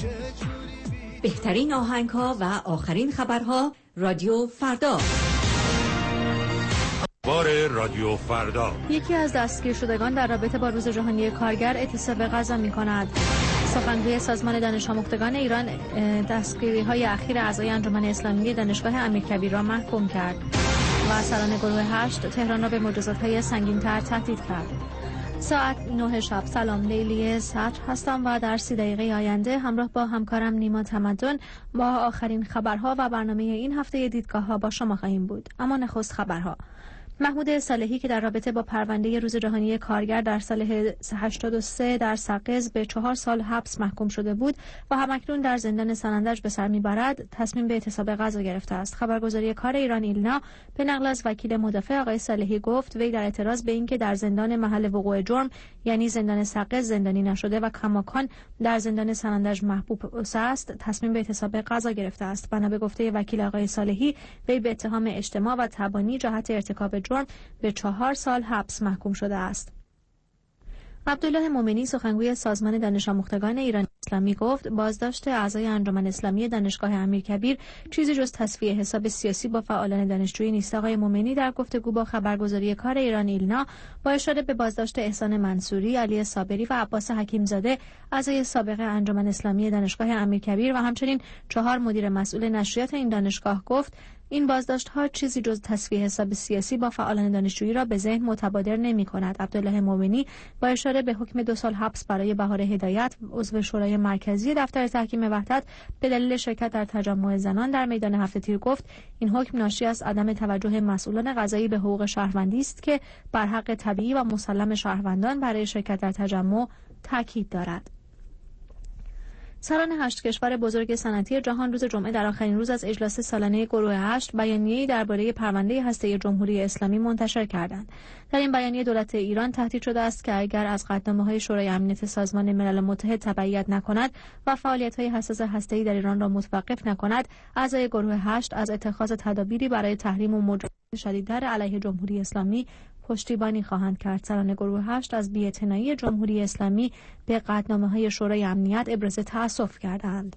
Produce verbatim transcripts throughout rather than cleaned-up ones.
بهترین آهنگ‌ها و آخرین خبرها رادیو فردا. بار رادیو فردا. یکی از دستگیر شدگان در رابطه با روز جهانی کارگر اعتصاب غذا می‌کند. سخنگوی سازمان دانش‌آموختگان ایران دستگیری‌های اخیر اعضای انجمن اسلامی دانشگاه امیرکبیر را محکوم کرد و سران گروه هشت تهران را به مجازات‌های سنگین‌تر تهدید کرد. ساعت نه شب. سلام، لیلی صدر هستم و در سی دقیقه آینده همراه با همکارم نیما تمدن با آخرین خبرها و برنامه این هفته دیدگاه‌ها با شما خواهیم بود. اما نخست خبرها. محمود صالحی که در رابطه با پرونده روز جهانی کارگر در سال هشتاد و سه در سقز به چهار سال حبس محکوم شده بود و همکنون در زندان سنندج به سر میبرد، تصمیم به اعتصاب غذا گرفته است. خبرگزاری کار ایران ایلنا به نقل از وکیل مدافع آقای صالحی گفت وی در اعتراض به اینکه در زندان محل وقوع جرم یعنی زندان سقز زندانی نشده و کماکان در زندان سنندج محبوس است، تصمیم به اعتصاب غذا گرفته است. بنا به گفته وکیل آقای صالحی، وی به اتهام اجتماع و تبانی جهت ارتکاب جرم به چهار سال حبس محکوم شده است. عبدالله مومنی سخنگوی سازمان دانش‌آموختگان ایران اسلامی گفت بازداشت اعضای انجمن اسلامی دانشگاه امیرکبیر چیزی جز تصفیه حساب سیاسی با فعالان دانشجویی نیست. آقای مومنی در گفتگو با خبرگزاری کار ایران ایلنا با اشاره به بازداشت احسان منصوری، علی صابری و عباس حکیمزاده اعضای سابق انجمن اسلامی دانشگاه امیرکبیر و همچنین چهار مدیر مسئول نشریات این دانشگاه گفت این بازداشت‌ها چیزی جز تصفیه حساب سیاسی با فعالان دانشجویی را به ذهن متبادر نمی‌کند. عبدالله مومنی با اشاره به حکم دو سال حبس برای بهار هدایت، عضو شورای مرکزی دفتر تحکیم وحدت به دلیل شرکت در تجمع زنان در میدان هفت تیر گفت این حکم ناشی از عدم توجه مسئولان قضایی به حقوق شهروندی است که بر حق طبیعی و مسلم شهروندان برای شرکت در تجمع تاکید دارد. سران هشت کشور بزرگ صنعتی جهان روز جمعه در آخرین روز از اجلاس سالانه گروه هشت بیانیه‌ای درباره پرونده هسته جمهوری اسلامی منتشر کردند. در این بیانیه دولت ایران تهدید شده است که اگر از قطعنامه‌های شورای امنیت سازمان ملل متحد تبعیت نکند و فعالیت‌های حساس هسته‌ای در ایران را متوقف نکند، اعضای گروه هشت از اتخاذ تدابیری برای تحریم و مجازات شدیدتر علیه جمهوری اسلامی پشتیبانی خواهند کرد. سران گروه هشت از بی‌اعتنایی جمهوری اسلامی به قطعنامه‌های شورای امنیت ابراز تأسف کردند.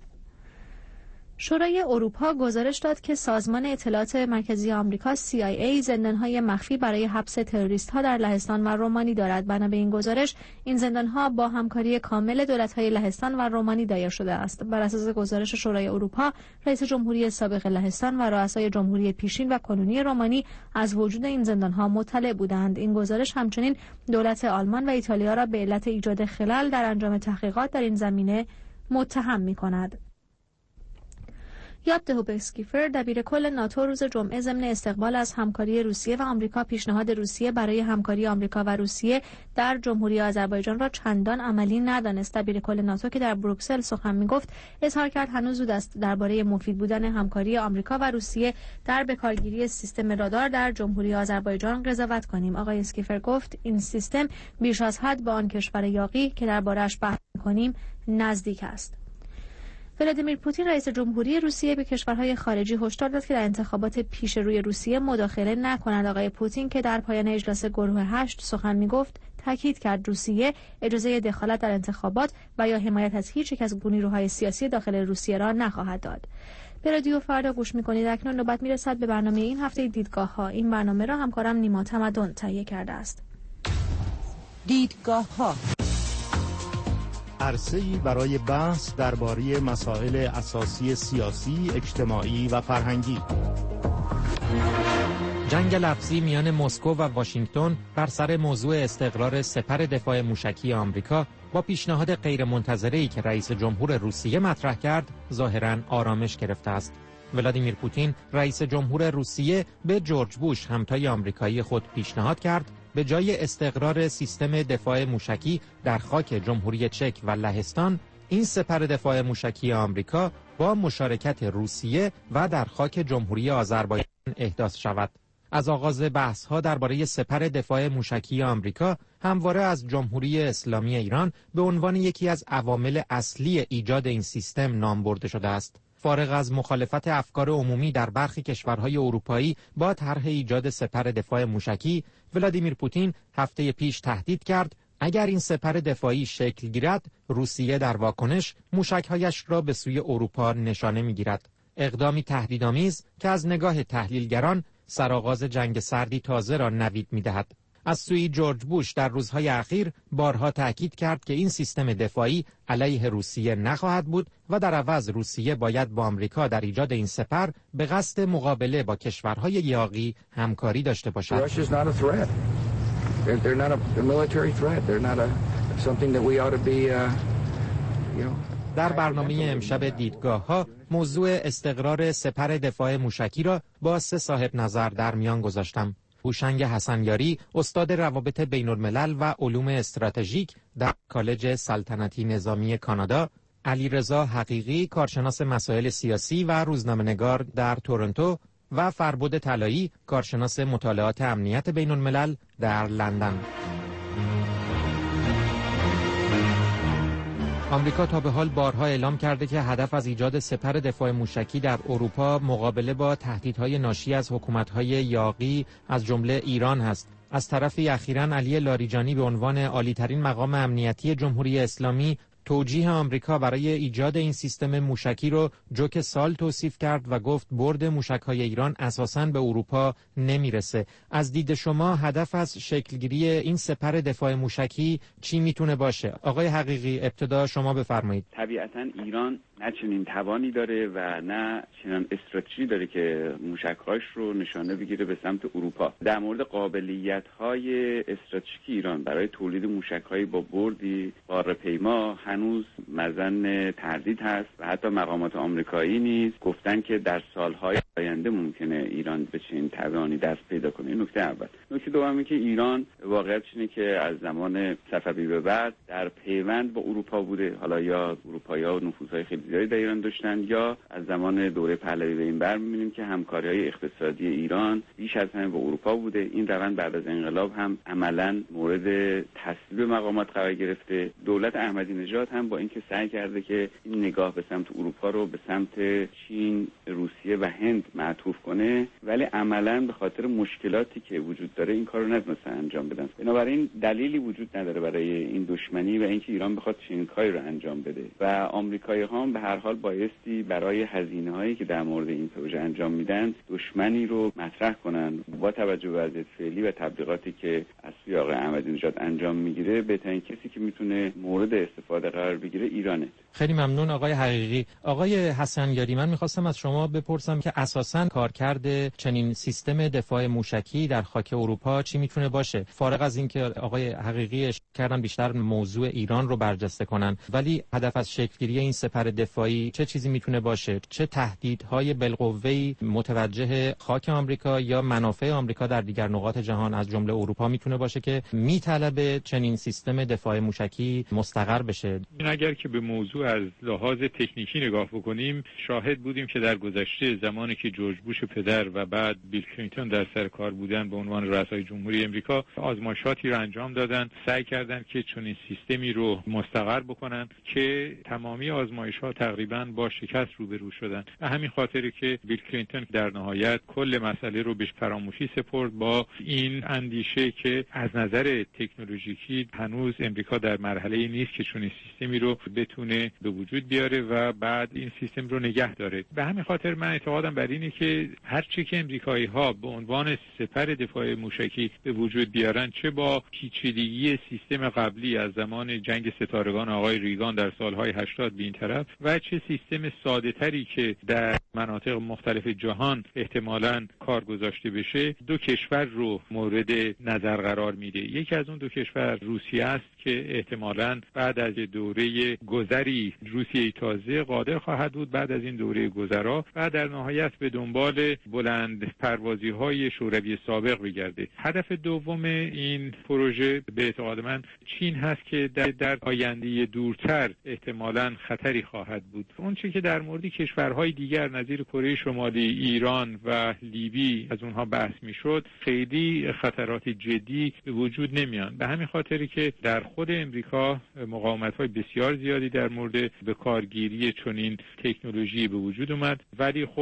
شورای اروپا گزارش داد که سازمان اطلاعات مرکزی آمریکا سی آی ای زندان‌های مخفی برای حبس تروریست‌ها در لهستان و رومانی دارد. بنا به این گزارش، این زندان‌ها با همکاری کامل دولت‌های لهستان و رومانی دایر شده است. بر اساس گزارش شورای اروپا، رئیس جمهوری سابق لهستان و رؤسای جمهوری پیشین و کنونی رومانی از وجود این زندان‌ها مطلع بودند. این گزارش همچنین دولت آلمان و ایتالیا را به علت ایجاد خلل در انجام تحقیقات در این زمینه متهم می‌کند. یاب دهوبسکیفر دبیر کل ناتو روز جمعه ضمن استقبال از همکاری روسیه و آمریکا پیشنهاد روسیه برای همکاری آمریکا و روسیه در جمهوری آذربایجان را چندان عملی ندانست. دبیر کل ناتو که در بروکسل سخن می‌گفت اظهار کرد هنوز زود است درباره مفید بودن همکاری آمریکا و روسیه در بکارگیری سیستم رادار در جمهوری آذربایجان قضاوت کنیم. آقای اسکیفر گفت این سیستم بیش از حد به آن کشور یاغی که درباره‌اش بحث می‌کنیم نزدیک است. ولادیمیر پوتین رئیس جمهوری روسیه به کشورهای خارجی هشدار داد که در انتخابات پیش روی روسیه مداخله نکنند. آقای پوتین که در پایان اجلاس گروه هشت سخن می‌گفت تاکید کرد روسیه اجازه دخالت در انتخابات و یا حمایت از هیچ یک از نیروهای سیاسی داخل روسیه را نخواهد داد. به رادیو فردا گوش می‌کنید. اکنون نوبت می‌رسد به برنامه این هفته دیدگاه‌ها. این برنامه را همکارم نیما تمدن تهیه کرده است. دیدگاه‌ها عرصه‌ای برای بحث درباره مسائل اساسی سیاسی، اجتماعی و فرهنگی. جنگ لفظی میان مسکو و واشنگتن بر سر موضوع استقرار سپر دفاع موشکی آمریکا با پیشنهاد غیرمنتظره‌ای که رئیس جمهور روسیه مطرح کرد، ظاهراً آرامش گرفته است. ولادیمیر پوتین رئیس جمهور روسیه به جورج بوش همتای آمریکایی خود پیشنهاد کرد به جای استقرار سیستم دفاع موشکی در خاک جمهوری چک و لهستان، این سپر دفاع موشکی آمریکا با مشارکت روسیه و در خاک جمهوری آذربایجان احداث شود. از آغاز بحث‌ها درباره سپر دفاع موشکی آمریکا همواره از جمهوری اسلامی ایران به عنوان یکی از عوامل اصلی ایجاد این سیستم نام برده شده است. فارغ از مخالفت افکار عمومی در برخی کشورهای اروپایی با طرح ایجاد سپر دفاع موشکی، ولادیمیر پوتین هفته پیش تهدید کرد اگر این سپر دفاعی شکل گیرد، روسیه در واکنش موشک‌هایش را به سوی اروپا نشانه می‌گیرد. اقدامی تهدیدآمیز که از نگاه تحلیلگران سرآغاز جنگ سردی تازه را نوید می‌دهد. از سوی جورج بوش در روزهای اخیر بارها تأکید کرد که این سیستم دفاعی علیه روسیه نخواهد بود و در عوض روسیه باید با آمریکا در ایجاد این سپر به قصد مقابله با کشورهای یاغی همکاری داشته باشد. در برنامه امشب دیدگاه‌ها موضوع استقرار سپر دفاع موشکی را با سه صاحب نظر در میان گذاشتم. هوشنگ حسنیاری، استاد روابط بین‌الملل و علوم استراتژیک در کالج سلطنتی نظامی کانادا، علیرضا حقیقی، کارشناس مسائل سیاسی و روزنامه‌نگار در تورنتو و فربد طلایی، کارشناس مطالعات امنیت بین‌الملل در لندن. آمریکا تا به حال بارها اعلام کرده که هدف از ایجاد سپر دفاع موشکی در اروپا مقابله با تهدیدهای ناشی از حکومت‌های یاغی از جمله ایران است. از طرفی اخیراً علی لاریجانی به عنوان عالی‌ترین مقام امنیتی جمهوری اسلامی توجیه آمریکا برای ایجاد این سیستم موشکی رو جوک سال توصیف کرد و گفت برد موشک‌های ایران اساساً به اروپا نمیرسه. از دید شما هدف از شکلگیری این سپر دفاع موشکی چی میتونه باشه؟ آقای حقیقی، ابتدا شما بفرمایید. طبیعتاً ایران نه چنین توانی داره و نه چنان استراتژی داره که موشک‌هاش رو نشانه بگیره به سمت اروپا. در مورد قابلیت‌های استراتژیکی ایران برای تولید موشک‌های با بردی قاره‌پیما هنوز مزن تردید هست و حتی مقامات آمریکایی نیز گفتن که در سال‌های آینده ممکنه ایران به چنین توانی دست پیدا کنه. این نکته اول. نکته دومی که ایران واقعیت اینه که از زمان صفوی به بعد در پیوند با اروپا بوده. حالا یا اروپایی‌ها نفوذهای خیلی زیادی در ایران داشتن یا از زمان دوره پهلوی به این بر می‌بینیم که همکاری‌های اقتصادی ایران بیش از همه با اروپا بوده. این روند بعد از انقلاب هم عملاً مورد تصویب مقامات قرار گرفته. دولت احمدی نژاد هم با اینکه سعی کرده که این نگاه به سمت اروپا رو به سمت چین، روسیه و هند معطوف کنه، ولی عملاً به خاطر مشکلاتی که وجود داره این کارو نتونسته انجام بدن. بنابراین دلیلی وجود نداره برای این دشمنی و اینکه ایران بخواد چنین کاری رو انجام بده و آمریکایی‌ها هم به هر حال بایستی برای هزینه‌هایی که در مورد این پروژه انجام میدن دشمنی رو مطرح کنن. با توجه به وضعیت فعلی و تبلیغاتی که از سوی آقای احمدی نژاد انجام میگیره، بهترین کسی که میتونه مورد استفاده قرار بگیره ایرانه. خیلی ممنون آقای حقیقی. آقای حسنیاری، من میخواستم از شما بپرسم که اساساً کارکرد چنین سیستم دفاع موشکی در خاک اروپا چی میتونه باشه؟ فارغ از اینکه آقای حقیقی اشاره کردن بیشتر موضوع ایران رو برجسته کنن، ولی هدف از شکلگیری این سپر دفاعی چه چیزی میتونه باشه؟ چه تهدیدهای بالقوه‌ای متوجه خاک آمریکا یا منافع آمریکا در دیگر نقاط جهان از جمله اروپا میتونه باشه که میطلبه چنین سیستم دفاع موشکی مستقر بشه؟ این اگر که به موضوع از لحاظ تکنیکی نگاه بکنیم، شاهد بودیم که در گذشته زمانی که جورج بوش پدر و بعد بیل کلینتون در سر کار بودن به عنوان رئیس جمهوری امریکا، آزمایشاتی رو انجام دادن، سعی کردن که چنین سیستمی رو مستقر بکنن که تمامی آزمایش‌ها تقریباً با شکست روبرو شدن. به همین خاطری که بیل کلینتون در نهایت کل مسئله رو به فراموشی سپرد با این اندیشه که از نظر تکنولوژیکی هنوز امریکا در مرحله نیست که چنین سیستمی رو بتونه به وجود بیاره و بعد این سیستم رو نگه داره. به همین خاطر من اعتقادم بر اینه که هر چی که امریکایی‌ها به عنوان سپر دفاع موشکی به وجود بیارن، چه با پیچیدگی سیستم قبلی از زمان جنگ ستارگان آقای ریگان در سالهای هشتاد به این طرف و چه سیستم ساده‌تری که در مناطق مختلف جهان احتمالاً کار گذاشته بشه، دو کشور رو مورد نظر قرار میده. یکی از اون دو کشور روسیه است که احتمالاً بعد از دوره گذری روسیه تازه قادر خواهد بود بعد از این دوره گذرا و در نهایت به دنبال بلند پروازی های شوروی سابق بگرده. هدف دوم این پروژه به اعتقاد من چین هست که در, در آینده دورتر احتمالاً خطری خواهد بود. اون چیزی که در مورد کشورهای دیگر نظیر کره شمالی، ایران و لیبی از اونها بحث میشد، خیلی خطرات جدی به وجود نمیان. به همین خاطری که در خود امریکا مقاومت‌های بسیار زیادی در مورد به کارگیری چنین تکنولوژی به وجود اومد، ولی خب اون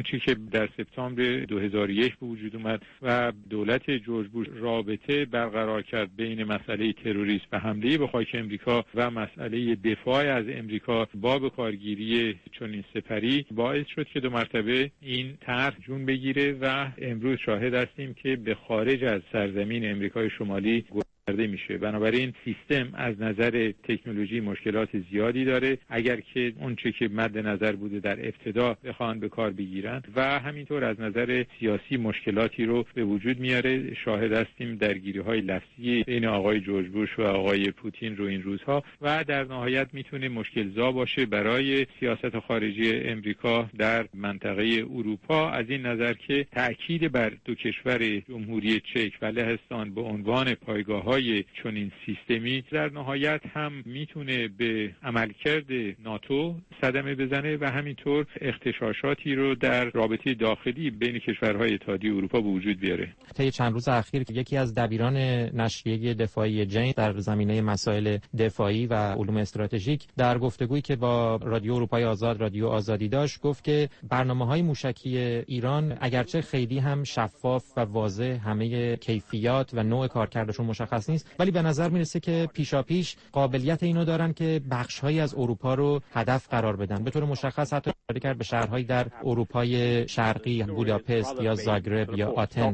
آنچه که در سپتامبر دو هزار و یک به وجود اومد و دولت جورج بوش رابطه برقرار کرد بین مسئله تروریسم و حمله به خاک امریکا و مسئله دفاع از امریکا با به کارگیری چنین سپری، باعث شد که دو مرتبه این طرح جون بگیره و امروز شاهد هستیم که به خارج از سرزمین امریکای شمالی گسترده میشه. بنابراین سیستم از نظر تکنولوژی مشکلات زیادی داره اگر که اون چه که مد نظر بوده در ابتدا بخوان به کار بگیرن، و همینطور از نظر سیاسی مشکلاتی رو به وجود میاره. شاهد هستیم درگیری های لفظی بین آقای جورج بوش و آقای پوتین رو این روزها، و در نهایت میتونه مشکل‌زا باشه برای سیاست خارجی امریکا در منطقه اروپا، از این نظر که تأکید بر دو کشور جمهوری چک و لهستان به عنوان پایگاه‌های چنین سیستمی در نهایت هم میتونه به عملکرد ناتو صدمه بزنه و همینطور اغتشاشاتی رو در رابطه داخلی بین کشورهای اتحادیه اروپا به وجود بیاره. طی چند روز اخیر که یکی از دبیران نشریه دفاعی جین در زمینه مسائل دفاعی و علوم استراتژیک در گفتگویی که با رادیو اروپای آزاد، رادیو آزادی داشت، گفت که برنامه‌های موشکی ایران اگرچه خیلی هم شفاف و واضح همه کیفیات و نوع کارکردشون مشخص نیست، ولی به نظر میرسه که پیشاپیش قابلیت اینو دارن که بخش‌هایی از اروپا رو هدف قرار بدن. به طور مشخص حتی اشاره کرد به شهرهایی در اروپای شرقی، بوداپست یا زاگرب یا آتن.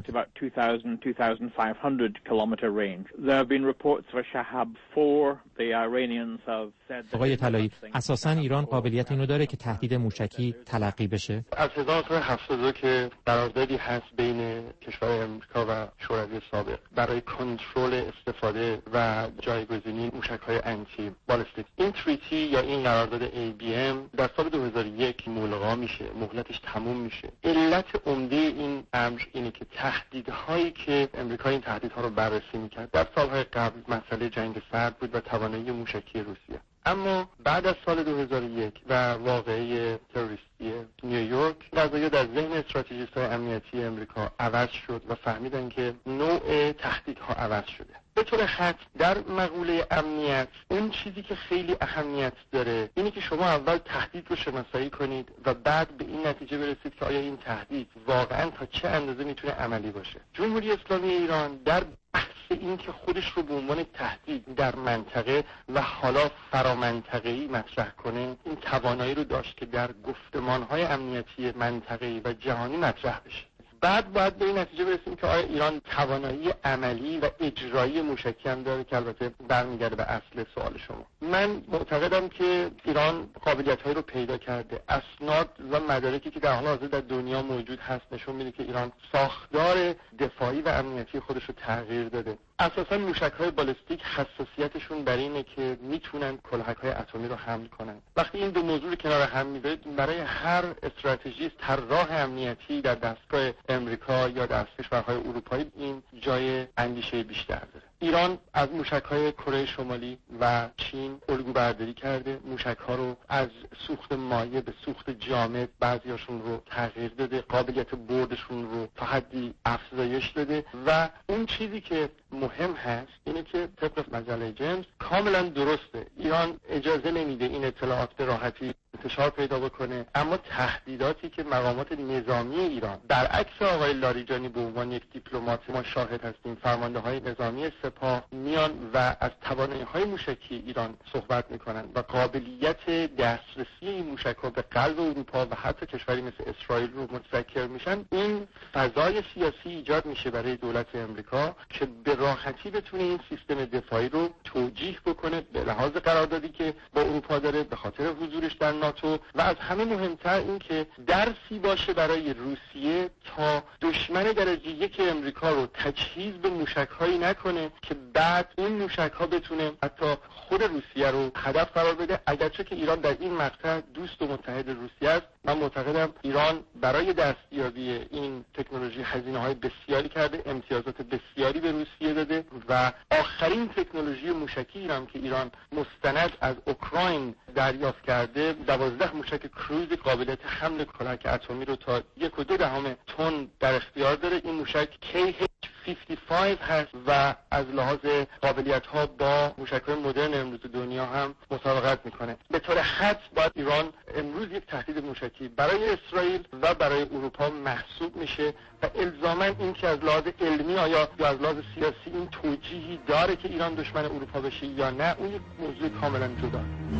آقای طلایی، اساساً ایران قابلیت اینو داره که تهدید موشکی تلقی بشه؟ از هزار و نهصد و هفتاد و دو که قراردادی هست بین کشورهای امریکا و شوروی سابق برای کنترل استفاده و جایگزینی موشک‌های انتی بالستیک، این تریتی یا این قرارداد ای بی ام در سال دو هزار و یک ملغا میشه، مهلتش تموم میشه. علت عمده این امر اینه که تهدیدهایی که امریکا این تهدیدها رو بررسی میکرد در سالهای قبل مسئله جنگ سرد بود و توانایی موشکی روسیه. اما بعد از سال دو هزار و یک و واقعه تروریستی نیویورک، قضایا در ذهن استراتژیست‌های امنیتی امریکا عوض شد و فهمیدن که نوع تهدیدها عوض شده. به طور خاص در مقوله امنیت اون چیزی که خیلی اهمیت داره اینه که شما اول تهدید رو شناسایی کنید و بعد به این نتیجه برسید که آیا این تهدید واقعا تا چه اندازه میتونه عملی باشه. جمهوری اسلامی ایران در بحث این که خودش رو به عنوان تهدید در منطقه و حالا فرامنطقه‌ای مطرح کنه، این توانایی رو داشت که در گفتمان‌های امنیتی منطقه‌ای و جهانی مطرح بشه. بعد باید به این نتیجه برسیم که آیا ایران توانایی عملی و اجرایی موشکی هم داره، که البته برمیگرده به اصل سوال شما. من معتقدم که ایران قابلیت‌هایی رو پیدا کرده. اسناد و مدارکی که در حال حاضر در دنیا موجود هست نشون میده که ایران ساختار دفاعی و امنیتی خودش رو تغییر داده. اساساً موشک‌های بالستیک حساسیتشون بر اینه که میتونن کلاهک‌های اتمی رو حمل کنن. وقتی این دو موضوع رو کنار هم میذارید، برای هر استراتژیست طراح امنیتی در دستگاه امریکا یا در کشورهای اروپایی این جای اندیشه بیشتر داره. ایران از موشک‌های کره شمالی و چین الگو برداری کرده، موشک‌ها رو از سوخت مایع به سوخت جامد بعضیاشون رو تغییر داده، قابلیت بردشون رو تا حدی افزایش داده و اون چیزی که مهم هست اینه که طبق مجله جیمز کاملا درسته، ایران اجازه نمیده این اطلاعات به راحتی انتشار پیدا بکنه، اما تهدیداتی که مقامات نظامی ایران برعکس آقای لاریجانی به عنوان یک دیپلمات ما شاهد هستیم، فرمانده‌های نظامی سپاه میان و از توانایی‌های موشکی ایران صحبت میکنن و قابلیت دسترسی این موشک‌ها به قلب اروپا و حتی کشوری مثل اسرائیل رو متذکر میشن، این فضای سیاسی ایجاد میشه برای دولت امریکا که به راحتی بتونه این سیستم دفاعی رو توجیه بکنه به لحاظ قراردادی که با اروپا داره، به خاطر حضورش در ناتو و از همه مهمتر این که درسی باشه برای روسیه تا دشمن درجه یک امریکا رو تجهیز به موشک‌هایی نکنه که بعد این موشک‌ها بتونه حتی خود روسیه رو هدف قرار بده. اگرچه که ایران در این مقطع دوست و متحد روسیه است، من معتقدم ایران برای دستیابی این تکنولوژی هزینه‌های بسیاری کرده، امتیازات بسیاری به روسیه داده و آخرین تکنولوژی موشکی ایران که ایران مستند از اوکراین دریافت کرده، دوازده موشک کروز قابلیت حمل کلاهک اتمی رو تا یک و دو دهم تن در اختیار داره. این موشک کی اچ پنجاه و پنج هست و از لحاظ قابلیت ها با موشک‌های مدرن امروز دنیا هم مسابقت میکنه. به طور حد باید ایران امروز یک تهدید موشکی برای اسرائیل و برای اروپا محسوب میشه و الزاما این که از لحاظ علمی آیا یا از لحاظ سیاسی این توجیهی داره که ایران دشمن اروپا بشه یا نه، اون یک موضوع کاملا جدا.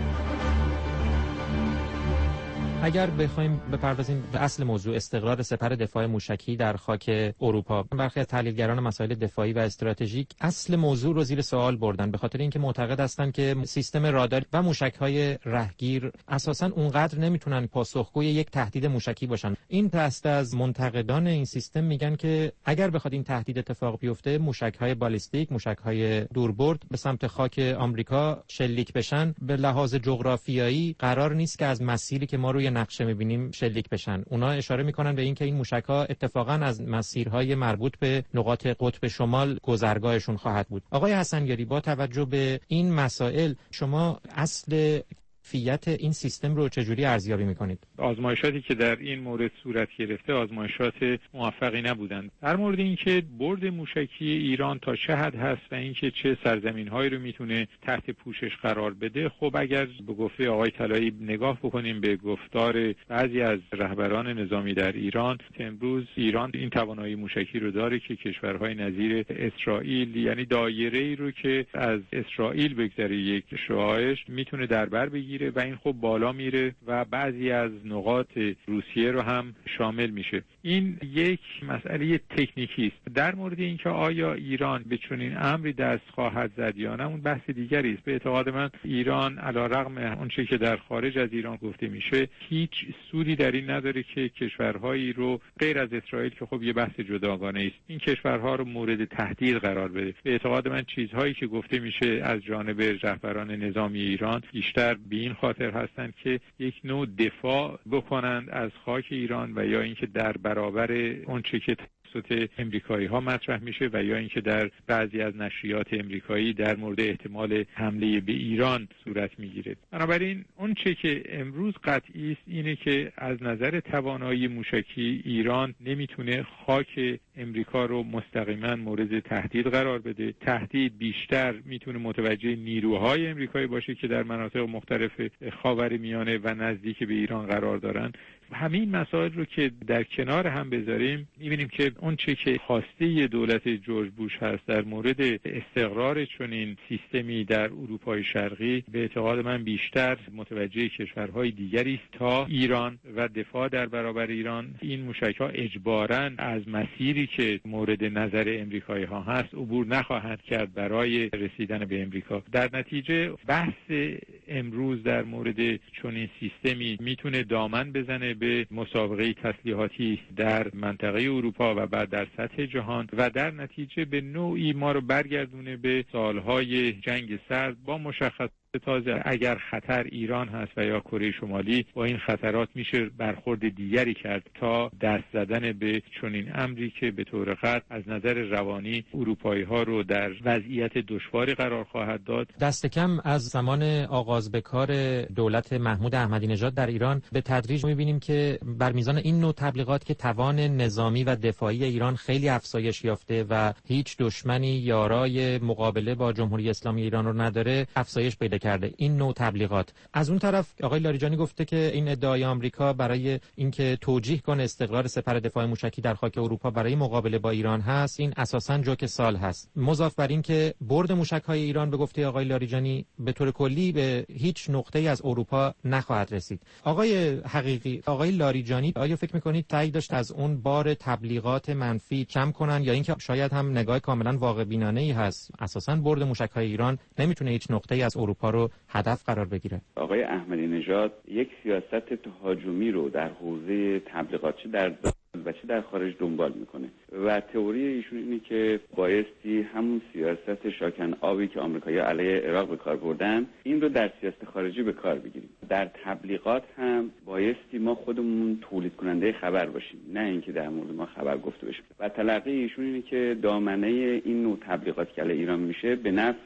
اگر بخوایم بپردازیم به اصل موضوع استقرار سپر دفاع موشکی در خاک اروپا، برخی از تحلیلگران مسائل دفاعی و استراتژیک اصل موضوع رو زیر سوال بردن، به خاطر اینکه معتقد هستند که سیستم رادار و موشک‌های رهگیر اساساً اونقدر نمیتونن پاسخگوی یک تهدید موشکی باشن. این دسته از منتقدان این سیستم میگن که اگر بخواد این تهدید اتفاق بیفته، موشک‌های بالیستیک، موشک‌های دوربرد به سمت خاک آمریکا شلیک بشن، به لحاظ جغرافیایی قرار نیست که از مسیری که ما روی نقشه می‌بینیم شلیک بشن. اونا اشاره می‌کنن به اینکه این موشک‌ها اتفاقاً از مسیرهای مربوط به نقاط قطب شمال گذرگاهشون خواهد بود. آقای حسنیاری، با توجه به این مسائل شما اصل فیت این سیستم رو چجوری ارزیابی میکنید؟ آزمایشاتی که در این مورد صورت گرفته آزمایشات موفقی نبودند. در مورد اینکه برد موشکی ایران تا چه حد هست و اینکه چه سرزمین‌هایی رو میتونه تحت پوشش قرار بده، خب اگر به گفته آقای طلایی نگاه بکنیم به گفتار بعضی از رهبران نظامی در ایران، امروز ایران این توانایی موشکی رو داره که کشورهای نظیر اسرائیل، یعنی دایره‌ای رو که از اسرائیل بگذره یک شعاعش، میتونه در بر بگیره و این خب بالا میره و بعضی از نقاط روسیه رو هم شامل میشه. این یک مسئله تکنیکی است. در مورد اینکه آیا ایران به چنین امری دست خواهد زد یا نه، اون بحث دیگری است. به اعتقاد من ایران علیرغم اونچه که در خارج از ایران گفته میشه، هیچ سودی در این نداره که کشورهایی رو غیر از اسرائیل که خب یه بحث جداگانه است، این کشورها رو مورد تهدید قرار بده. به اعتقاد من چیزهایی که گفته میشه از جانب رهبران نظامی ایران بیشتر به این خاطر هستند که یک نوع دفاع بکنند از خاک ایران و یا اینکه در برابر اون چه که توسط امریکایی ها مطرح میشه و یا اینکه در بعضی از نشریات امریکایی در مورد احتمال حمله به ایران صورت میگیره. بنابراین اون چه که امروز قطعی است اینه که از نظر توانایی موشکی ایران نمیتونه خاک امریکا رو مستقیما مورد تهدید قرار بده. تهدید بیشتر میتونه متوجه نیروهای امریکایی باشه که در مناطق مختلف خاورمیانه و نزدیک به ایران قرار دارن. همین مسائل رو که در کنار هم بذاریم، می‌بینیم که اون چه که خواسته دولت جورج بوش هست در مورد استقرار چنین سیستمی در اروپای شرقی، به اعتقاد من بیشتر متوجه کشورهای دیگری است تا ایران و دفاع در برابر ایران. این موشک‌ها اجباراً از مسیری که مورد نظر امریکایی‌ها هست عبور نخواهند کرد برای رسیدن به امریکا. در نتیجه بحث امروز در مورد چنین سیستمی میتونه دامن بزنه به مسابقه تسلیحاتی در منطقه اروپا و بعد در سطح جهان و در نتیجه به نوعی ما رو برگردونه به سالهای جنگ سرد با مشخص تازه اگر خطر ایران هست و یا کره شمالی، با این خطرات میشه برخورد دیگری کرد تا دست زدن به چنین امری که به طور قطع از نظر روانی اروپایی ها رو در وضعیت دشواری قرار خواهد داد. دست کم از زمان آغاز به کار دولت محمود احمدی نژاد در ایران به تدریج میبینیم که بر میزان این نوع تبلیغات که توان نظامی و دفاعی ایران خیلی افزایش یافته و هیچ دشمنی یارای مقابله با جمهوری اسلامی ایران رو نداره، افزایش پیدا کرده این نوع تبلیغات. از اون طرف آقای لاریجانی گفته که این ادعای آمریکا برای اینکه توجیه کنه استقرار سپر دفاع موشکی در خاک اروپا برای مقابله با ایران هست، این اساساً جوک سال هست. مضاف بر این که برد موشک‌های ایران به گفته آقای لاریجانی به طور کلی به هیچ نقطه‌ای از اروپا نخواهد رسید. آقای حقیقی، آقای لاریجانی، آیا فکر می‌کنید سعی داشت از اون بار تبلیغات منفی کم کنن یا اینکه شاید هم نگاه کاملاً واقع بینانه‌ای هست اساساً برد موشک‌های ایران نمیتونه هیچ نقطه‌ای از اروپا رو هدف قرار بگیره؟ آقای احمدی نژاد یک سیاست تهاجمی رو در حوزه تبلیغات چه در داخل و چه در خارج دنبال میکنه و تئوری ایشون اینه که بایستی همون سیاست شاکن آبی که آمریکایی‌ها علیه عراق به کار بردن این رو در سیاست خارجی به کار بگیریم. در تبلیغات هم بایستی ما خودمون تولید کننده خبر باشیم، نه اینکه در مورد ما خبر گفته بشه. و تلقی ایشون اینه که دامنه این نوع تبلیغات که علیه ایران میشه به نفع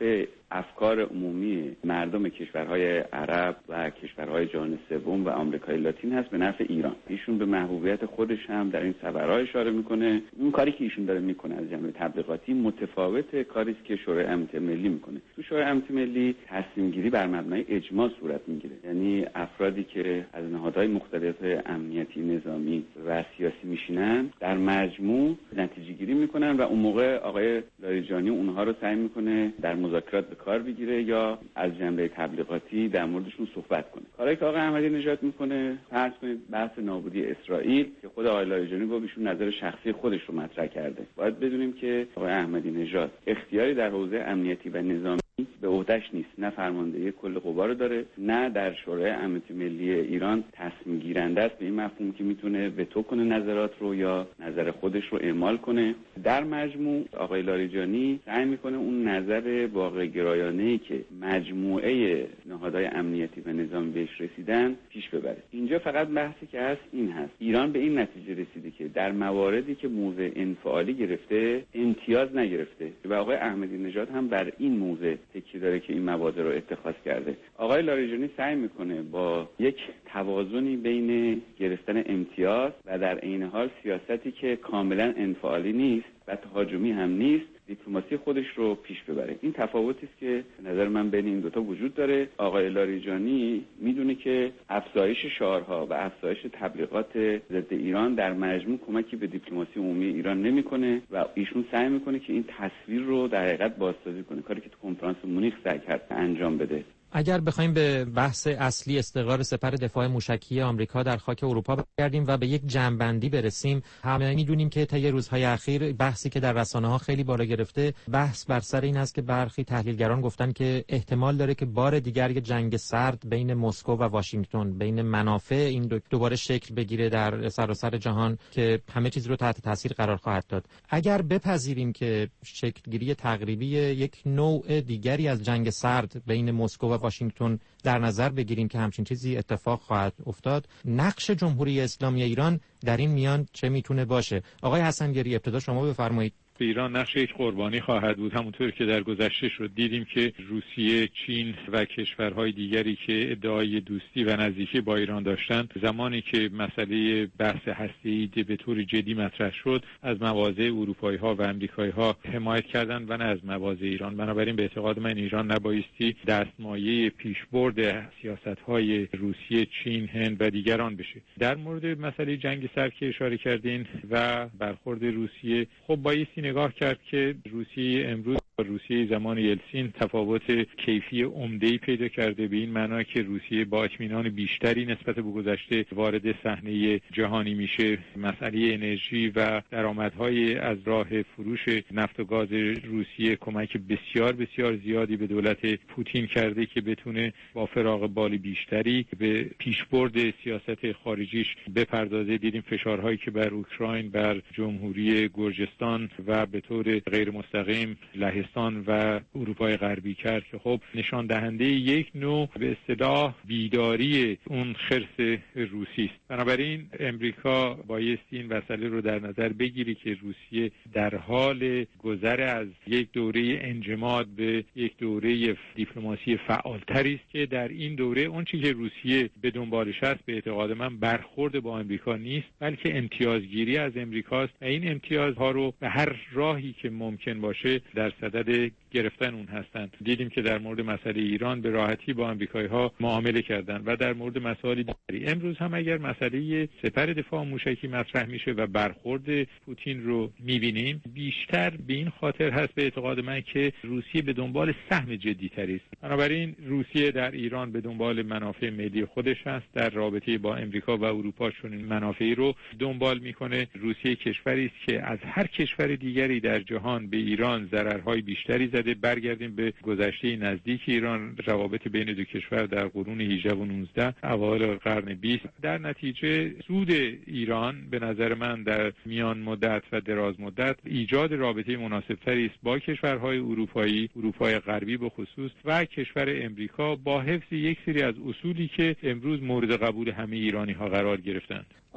افکار عمومی مردم کشورهای عرب و کشورهای جهان سوم و آمریکای لاتین هست به نفع ایران. ایشون به محبوبیت خودش هم در این سفرها اشاره میکنه. اون کاری که ایشون داره میکنه از جنبه تبلیغاتی متفاوت کاری است که شورای امنیت ملی میکنه. تو شورای امنیت ملی تصمیم گیری بر مبنای اجماع صورت میگیره، یعنی افرادی که از نهادهای مختلف امنیتی، نظامی و سیاسی میشینن در مجموع نتیجه گیری میکنن و اون موقع آقای لاریجانی اونها رو سعی میکنه در مذاکرات به کار بگیره یا از جنبه تبلیغاتی در موردشون صحبت کنه. کاری که آقای احمدی نژاد میکنه، فرض کنید بحث نابودی اسرائیل که خود آقای لاریجانی گفت ایشون نظر شخصی خودش رو مطرح کرده. باید بدونیم که آقای احمدی نژاد اختیاری در حوزه امنیتی و نظامی به عهده‌اش نیست، نه فرماندهی کل قوا رو داره، نه در شورای امنیت ملی ایران تصمیم گیرنده است به این مفهوم که میتونه وتو کنه نظرات رو یا نظر خودش رو اعمال کنه. در مجموع آقای لاریجانی سعی میکنه اون نظر واقع گرایانه‌ای که مجموعه نهادهای امنیتی و نظامی بهش رسیدن پیش ببره. اینجا فقط بحثی که هست این هست، ایران به این نتیجه رسیده که در مواردی که موضع انفعالی گرفته امتیاز نگرفته و آقای احمدی نژاد هم بر این موضع تکی داره که این مواد رو اتخاذ کرده. آقای لاریجانی سعی میکنه با یک توازنی بین گرفتن امتیاز و در عین حال سیاستی که کاملا انفعالی نیست و تهاجمی هم نیست، دیپلماسی خودش رو پیش ببره. این تفاوتی است که به نظر من بین این دوتا وجود داره. آقای لاریجانی میدونه که افزایش شعارها و افزایش تبلیغات ضد ایران در مجموع کمکی به دیپلماسی عمومی ایران نمیکنه و ایشون سعی میکنه که این تصویر رو در حقیقت بازسازی کنه، کاری که تو کنفرانس مونیخ سعی کرد انجام بده. اگر بخوایم به بحث اصلی استقرار سپر دفاع موشکی آمریکا در خاک اروپا برگردیم و به یک جمع‌بندی برسیم، همه می‌دونیم که طی روزهای اخیر بحثی که در رسانه‌ها خیلی بالا گرفته، بحث بر سر این است که برخی تحلیلگران گفتن که احتمال داره که بار دیگر یک جنگ سرد بین مسکو و واشنگتن، بین منافع این دو دوباره شکل بگیره در سراسر جهان که همه چیز رو تحت تاثیر قرار خواهد داد. اگر بپذیریم که شکلگیری تقریبی یک نوع دیگری از جنگ سرد بین مسکو و واشنگتن در نظر بگیریم که همچین چیزی اتفاق خواهد افتاد، نقش جمهوری اسلامی ایران در این میان چه میتونه باشه؟ آقای حسنگری، ابتدا شما بفرمایید. ایران نقش یک قربانی خواهد بود، همونطور که در گذشته شد. دیدیم که روسیه، چین و کشورهای دیگری که ادعای دوستی و نزدیکی با ایران داشتند، زمانی که مسئله بحث هسته‌ای به طور جدی مطرح شد، از مواضع اروپایی‌ها و آمریکایی‌ها حمایت کردند و نه از مواضع ایران. بنابراین به اعتقاد من ایران نبایستی دستمایه پیشبرد سیاست‌های روسیه، چین، هند و دیگران بشه. در مورد مسئله جنگ سرد که اشاره کردین و برخورد روسیه، خب بایستی نگاه کرد که روسیه امروز با روسیه زمان یلتسین تفاوت کیفی عمده‌ای پیدا کرده، به این معنا که روسیه با اطمینان بیشتری نسبت به گذشته وارد صحنه جهانی میشه. مسئله انرژی و درآمدهای از راه فروش نفت و گاز روسیه کمک بسیار بسیار زیادی به دولت پوتین کرده که بتونه با فراغ بال بیشتری به پیشبرد سیاست خارجیش بپردازه. دیدیم فشارهایی که بر اوکراین، بر جمهوری گرجستان و به طور غیر مستقیم لهستان و اروپای غربی کرد که خب نشان دهنده یک نوع به اصطلاح بیداری اون خرس روسی است. بنابراین امریکا بایستی این مسئله رو در نظر بگیری که روسیه در حال گذر از یک دوره انجماد به یک دوره دیپلماسی فعالتری است که در این دوره اون چیزی که روسیه به دنبالش است به اعتقاد من برخورد با امریکا نیست، بلکه امتیازگیری از امریکاست و این امتیازها رو به هر راهی که ممکن باشه در صدد گرفتن اون هستند. دیدیم که در مورد مسئله ایران به راحتی با آمریکایی‌ها معامله کردند و در مورد مسائل دیگری. امروز هم اگر مسئله سپر دفاع موشکی مطرح میشه و برخورد پوتین رو میبینیم، بیشتر به این خاطر هست به اعتقاد من که روسیه به دنبال سهم جدی‌تری است. بنابراین روسیه در ایران به دنبال منافع ملی خودش است، در رابطه با امریکا و اروپا چون این منافعی رو دنبال میکنه. روسیه کشوری است که از هر کشور دیگری در جهان به ایران ضررهای بیشتری زده. برگردیم به گذشته نزدیک ایران، روابط بین دو کشور در قرون هجده و نوزده، اوایل قرن بیست. در نتیجه سود ایران به نظر من در میان مدت و دراز مدت ایجاد رابطه مناسبتری است با کشورهای اروپایی، اروپای غربی به خصوص و کشور امریکا با حفظ یک سری از اصولی که امروز مورد قبول همه ایرانی ها قرار گرفتند.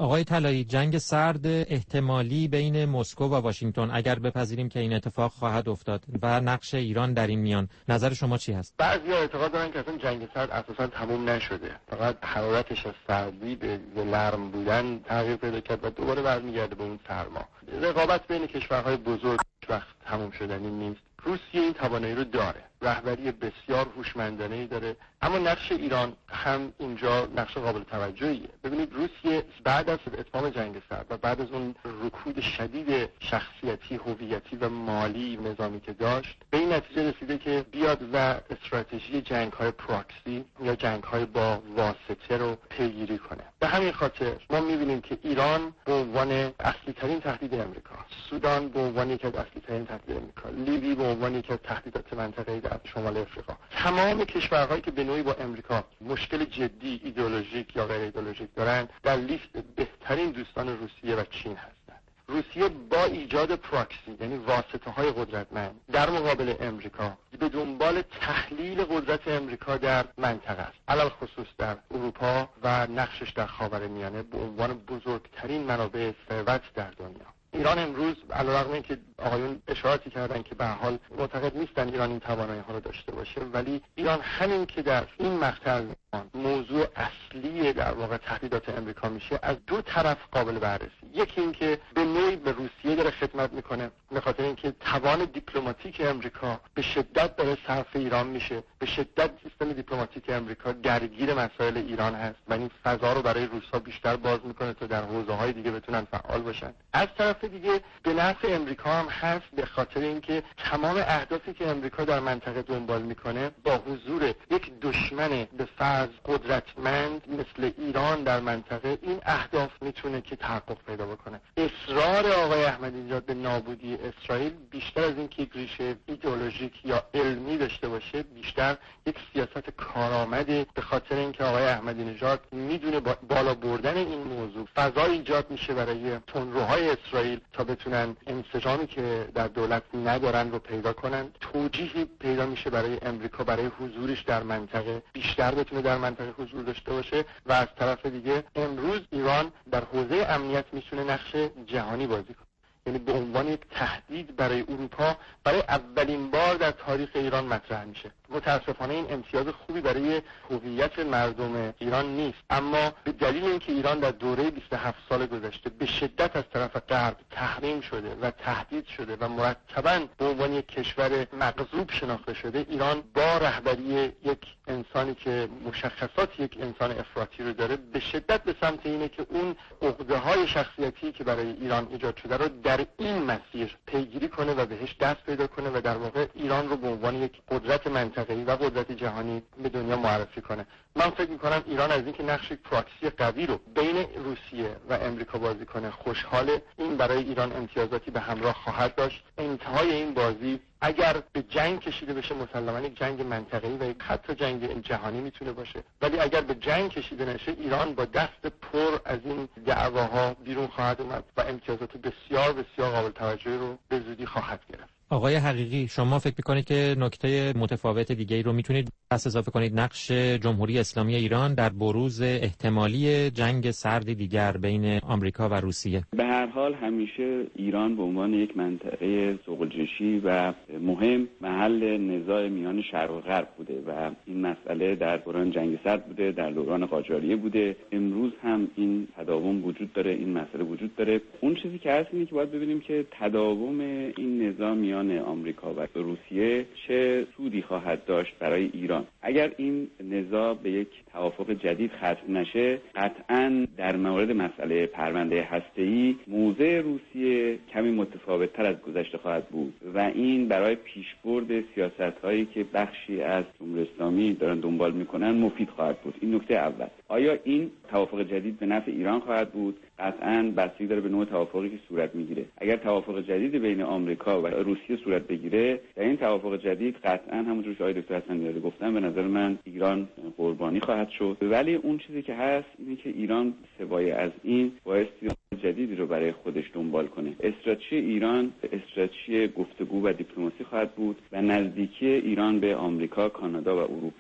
آقای طلایی، جنگ سرد احتمالی بین مسکو و واشنگتن اگر بپذیریم که این اتفاق خواهد افتاد و نقش ایران در این میان، نظر شما چی هست؟ بعضی‌ها اعتقاد دارن که اصلا جنگ سرد اساسا تموم نشده، فقط حرارتش از سردی به نرم بودن تغییر پیدا کرد و دوباره برمیگرده به اون سرما. رقابت بین کشورهای بزرگ وقت تموم شدنی نیست. روسیه این توانایی رو داره، رهبری بسیار هوشمندانه‌ای داره، اما نقش ایران هم اینجا نقش قابل توجهیه. ببینید روسیه بعد از اتمام جنگ سرد و بعد از اون رکود شدید شخصیتی، هویتی و مالی نظامی که داشت، به این نتیجه رسیده که بیاد و استراتژی جنگ‌های پراکسی یا جنگ‌های با واسطه رو پیگیری کنه. به همین خاطر ما می‌بینیم که ایران به عنوان اصلی ترین تهدید آمریکا، سودان به عنوان یک از اصلی ترین تهدید آمریکا، لیبی به عنوان یک از تهدیدات منطقه‌ای در شمال افریقا، تمام کشورهایی که به نوعی با امریکا مشکل جدی ایدئولوژیک یا غیر ایدئولوژیک دارن در لیست بهترین دوستان روسیه و چین هستند. روسیه با ایجاد پراکسی یعنی واسطه‌های قدرتمند در مقابل امریکا به دنبال تحلیل قدرت امریکا در منطقه است، علل خصوص در اروپا و نقشش در خاورمیانه به عنوان بزرگترین منابع ثروت در دنیا. ایران امروز علیرغم اینکه آقایون اشاراتی کردن که به هر حال معتقد نیستن ایران این توانایی ها رو داشته باشه، ولی ایران همین که در این مقطع موضوع اصلی در واقع تهدیدات امریکا میشه، از دو طرف قابل بررسی. یکی این که به نوعی به روسیه داره خدمت میکنه به خاطر اینکه توان دیپلماتیک امریکا به شدت داره صرف ایران میشه، به شدت سیستم دیپلماتیک امریکا درگیر مسائل ایران هست و این فضا رو برای روس‌ها بیشتر باز میکنه تا در حوزه‌های دیگه بتونن فعال باشن. از طرف دیگه به نفع امریکا هم هست به خاطر اینکه تمام اهدافی که امریکا در منطقه دنبال میکنه با حضور یک دشمن به فرض قدرتمند مثل ایران در منطقه، این اهداف میتونه که تحقق پیدا بکنه. اصرار آقای احمدی نژاد به نابودی اسرائیل بیشتر از اینکه یک ریشه ایدئولوژیک یا علمی داشته باشه، بیشتر یک سیاست کارآمده به خاطر اینکه آقای احمدی نژاد میدونه با بالا بردن این موضوع فضا ایجاد میشه برای تندروهای اسرائیل تا بتونن انسجامی که در دولت ندارن رو پیدا کنن، توجیهی پیدا میشه برای امریکا برای حضورش در منطقه، بیشتر بتونه در منطقه حضور داشته باشه و از طرف دیگه امروز ایران در حوزه امنیت میتونه نقش جهانی بازی کنه، یعنی به عنوان یک تهدید برای اروپا برای اولین بار در تاریخ ایران مطرح میشه. متاسفانه این امتیاز خوبی برای هویت مردم ایران نیست، اما به دلیل اینکه ایران در دوره بیست و هفت سال گذشته به شدت از طرف غرب تحریم شده و تهدید شده و مرتباً به عنوان یک کشور مغصوب شناخته شده، ایران با رهبری یک انسانی که مشخصات یک انسان افراطی رو داره به شدت به سمت اینه که اون عقده‌های شخصیتی که برای ایران ایجاد شده رو در این مسیر پیگیری کنه و بهش دست پیدا کنه و در واقع ایران رو به عنوان یک قدرت منطقه‌ای و قدرت جهانی به دنیا معرفی کنه. من فکر می‌کنم ایران از اینکه نقش پراکسی قوی رو بین روسیه و امریکا بازی کنه خوشحاله. این برای ایران امتیازاتی به همراه خواهد داشت. انتهای این بازی اگر به جنگ کشیده بشه مسلماً یک جنگ منطقه‌ای و یک حتی جنگ جهانی میتونه باشه، ولی اگر به جنگ کشیده نشه ایران با دست پر از این دعواها بیرون خواهد اومد و امتیازات بسیار بسیار قابل توجهی رو به زودی خواهد گرفت. آقای حقیقی، شما فکر می‌کنید که نکته متفاوت دیگه‌ای رو میتونید پس اضافه کنید نقش جمهوری اسلامی ایران در بروز احتمالی جنگ سرد دیگر بین آمریکا و روسیه؟ به هر حال همیشه ایران به عنوان یک منطقه ثقل‌جنشی و مهم محل نزاع میان شرق و غرب بوده و این مسئله در دوران جنگ سرد بوده، در دوران قاجاریه بوده، امروز هم این تداوم وجود داره، این مسئله وجود داره. اون چیزی که هست اینه که باید ببینیم که تداوم این نزاع میان آمریکا و روسیه چه سودی خواهد داشت برای ایران. اگر این نزاع به یک توافق جدید ختم نشه، قطعاً در مورد مسئله پرونده هسته‌ای موضع روسیه کمی متفاوت‌تر از گذشته خواهد بود و این برای پیشبرد سیاست‌هایی که بخشی از جمهوری اسلامی دارن دنبال می‌کنن مفید خواهد بود. این نکته اول. آیا این توافق جدید به نفع ایران خواهد بود؟ قطعاً بستگی داره به نوع توافقی که صورت میگیره. اگر توافق جدید بین آمریکا و روسیه صورت بگیره، در این توافق جدید قطعاً همونجور که آقای دکتر حسن‌نژادی گفتن به نظر من ایران قربانی خواهد شد. ولی اون چیزی که هست اینه که ایران سوای از این بایستی جدیدی رو برای خودش دنبال کنه. استراتژی ایران استراتژی گفتگو و دیپلماسی خواهد بود و نزدیکی ایران به آمریکا، کانادا و اروپا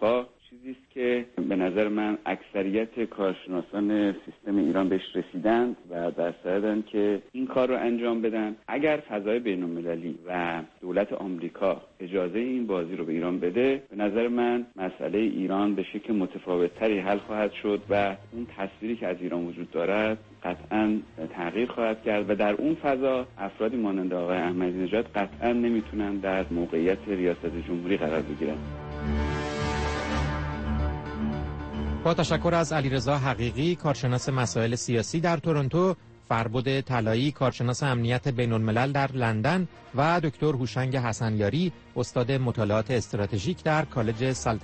چیزی است که به نظر من اکثریت کارشناسان سیستم ایران بهش رسیدند و در صددن که این کار رو انجام بدن. اگر فضای بین‌المللی و دولت آمریکا اجازه این بازی رو به ایران بده، به نظر من مسئله ایران به شکل متفاوت‌تری حل خواهد شد و اون تصویری که از ایران وجود دارد قطعاً تغییر خواهد کرد و در اون فضا افرادی مانند آقای احمدی نژاد قطعاً نمیتونن در موقعیت ریاست جمهوری قرار بگیرن. با تشکر از علیرضا حقیقی، کارشناس مسائل سیاسی در تورنتو، فربد طلایی، کارشناس امنیت بین‌الملل در لندن و دکتر هوشنگ حسنیاری، استاد مطالعات استراتژیک در کالج سلطنت